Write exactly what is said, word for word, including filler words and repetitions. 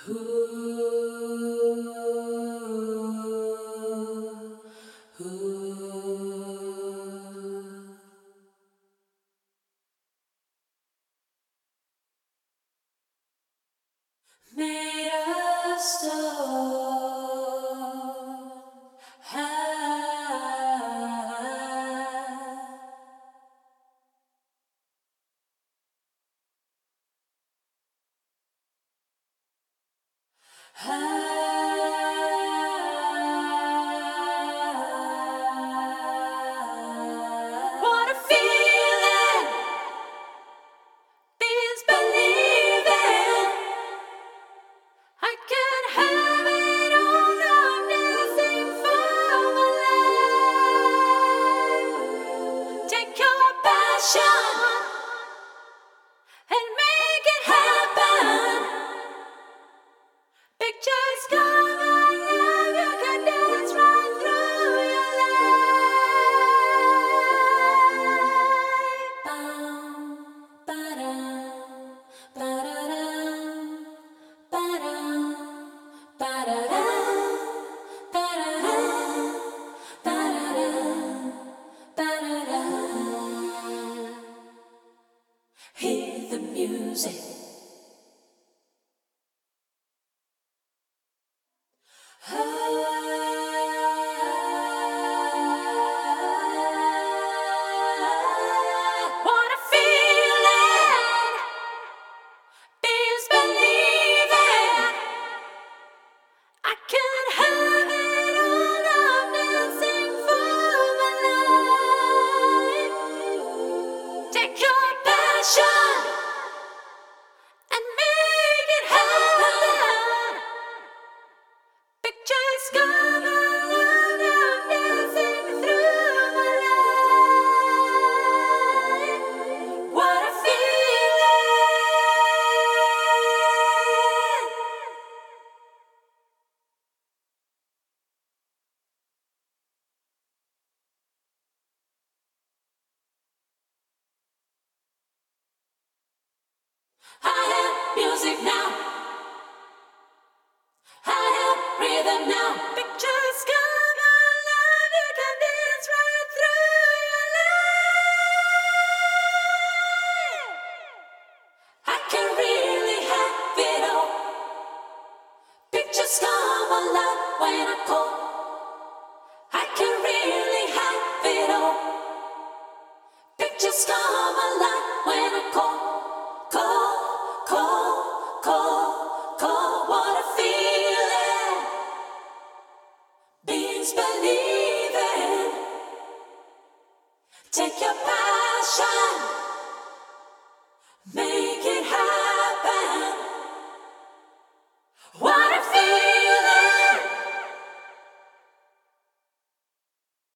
Made of stone, what a feeling, feels believing. I can have it all, I'm dancing for my life. Take your passion and make it happen. Pictures come alive, you can dance right through your life. Bum, ba-dum, ba-da-dum, ba-dum, ba-da-dum, ba-da-dum, ba-da-dum, ba-da-dum. Hear the music. What a feeling, feels believing. I can have it all, I'm dancing for my life. Take your passion and make it happen. Pictures come alive, I'm dancing through my life. What a feeling. I have music now. I have rhythm now. Pictures come alive, you can dance right through your life. I can really have it all. Pictures come alive when I call. I can really have it all. Pictures come alive when I call. Call, call, call, call. What a feeling, beings believing. Take your passion